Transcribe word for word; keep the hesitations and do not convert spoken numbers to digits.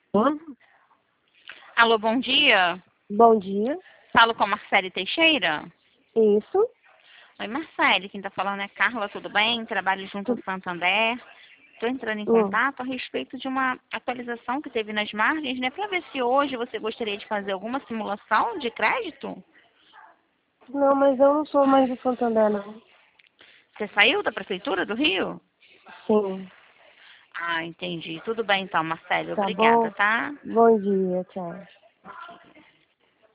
Alô, bom dia. Bom dia. Falo com a Marcele Teixeira? Isso. Oi, Marcele. Quem está falando é Carla, tudo bem? Trabalho junto ao Tu... Santander. Estou entrando em Hum. contato a respeito de uma atualização que teve nas margens, né? Para ver se hoje você gostaria de fazer alguma simulação de crédito. Não, mas eu não sou mais do Santander, não. Você saiu da Prefeitura do Rio? Sim. Ah, entendi. Tudo bem então, Marcele. Tá Obrigada, bom? tá? Bom dia, tchau.